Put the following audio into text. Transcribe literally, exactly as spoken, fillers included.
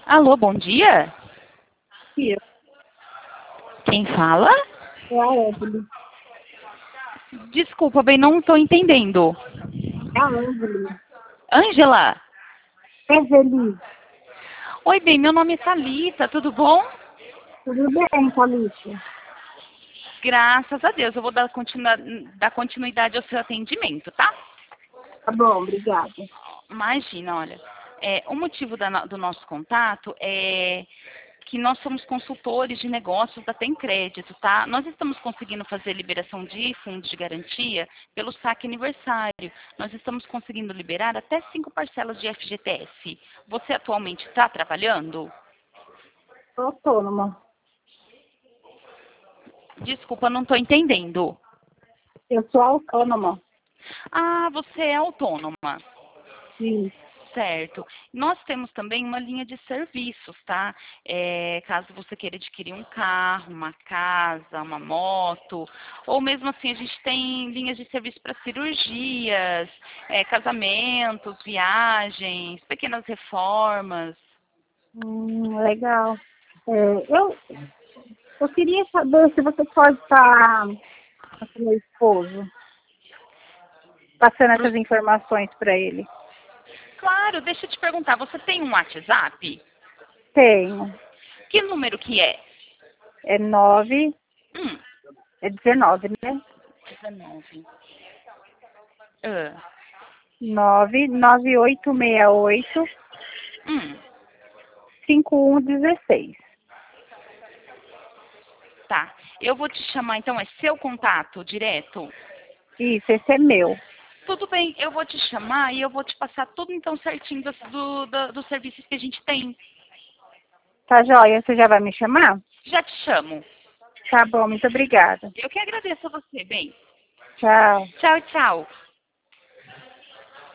Alô, bom dia? Tia, Quem fala? é a Evelyn. Desculpa, bem, não estou entendendo. É a Evelyn. Ângela? Evelyn, Oi, bem, meu nome é Thalita, tudo bom? tudo bem, Thalita? Graças a Deus, eu vou dar, continua, dar continuidade ao seu atendimento, tá? Tá bom, obrigada. Imagina, olha, é, o motivo da no- do nosso contato é que nós somos consultores de negócios da Tem Crédito, tá? Nós estamos conseguindo fazer liberação de fundos de garantia pelo saque aniversário. Nós estamos conseguindo liberar até cinco parcelas de F G T S. Você atualmente está trabalhando? Sou autônoma. Desculpa, não estou entendendo. Eu sou autônoma. Ah, você é autônoma. Sim. Certo. Nós temos também uma linha de serviços, tá? É, caso você queira adquirir um carro, uma casa, uma moto, ou mesmo assim a gente tem linhas de serviço para cirurgias, é, casamentos, viagens, pequenas reformas. Hum, legal. É, eu, eu queria saber se você pode estar com meu esposo, passando essas informações para ele. Claro, deixa eu te perguntar, você tem um WhatsApp? Tenho. Que número que é? É nove, Hum, é dezenove, né? dezenove. Ah, Nove nove oito seis oito hum, cinco um dezesseis. tá. Eu vou te chamar, então, é seu contato direto? Isso, esse é meu. Tudo bem, eu vou te chamar e eu vou te passar tudo então certinho dos, do, do- dos serviços que a gente tem. Tá joia? Você já vai me chamar? Já te chamo. Tá bom, muito obrigada. Eu que agradeço a você, bem. Tchau. Tchau, tchau.